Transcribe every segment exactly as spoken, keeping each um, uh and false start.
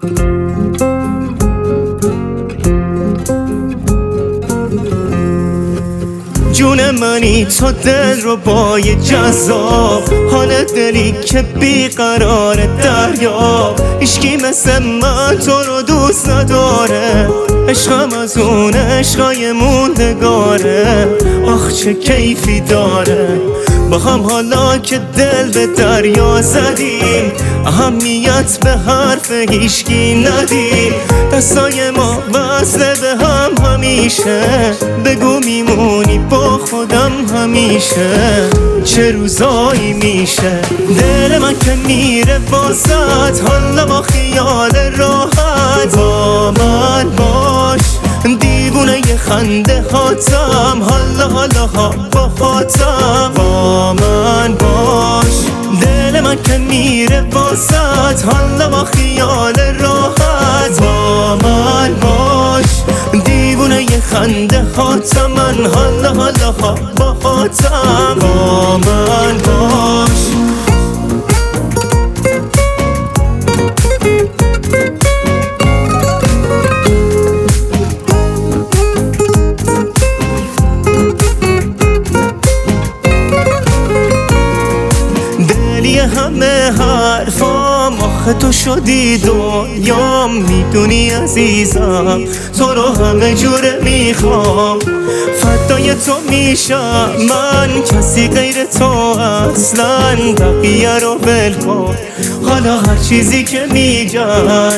جون منی تو دل رو با یه جذاب، حال دلی که بیقرار دریا. هیچکی مثل من تو رو دوست نداره، عشقم از اون عشقای موندگاره. آخ چه کیفی داره با هم حالا که دل به دریا زدیم، اهمیت به حرف هیچکی ندیم. دستای ما وصله به هم همیشه، بگو میمونی با خودم همیشه. چه روزایی میشه دل من که میره واسط، حالا با خیال راحت با من باش. دیوونه یه خنده هاتم، حالا حالا ها با خاتم با من باش. دل من که میره واسط، حالا با خیال راحت با من باش. دیوونه یه خنده هاتم من، حالا حالا ها با خاتم با من باش. همه حرفام آخه تو شدی دنیام، میدونی عزیزم تو رو همه جوره میخوام. فدای تو میشم من، کسی غیر تو اصلا. بقیه رو ول کن حالا هر چیزی که میگن.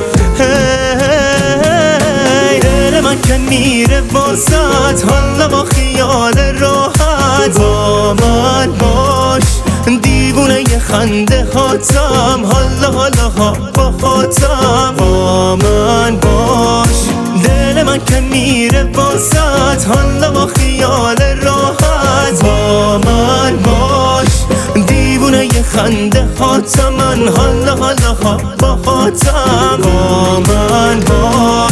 دل من که میره واسط، حالا با خیال راحت با من باش. دیوونه یه خنده هاتم، حالا حالا ها با خاتم با من باش. دل من که میره واسط، حالا با خیال راحت با من باش. دیوونه یه خنده هاتم من، حالا حالا ها با خاتم با من باش.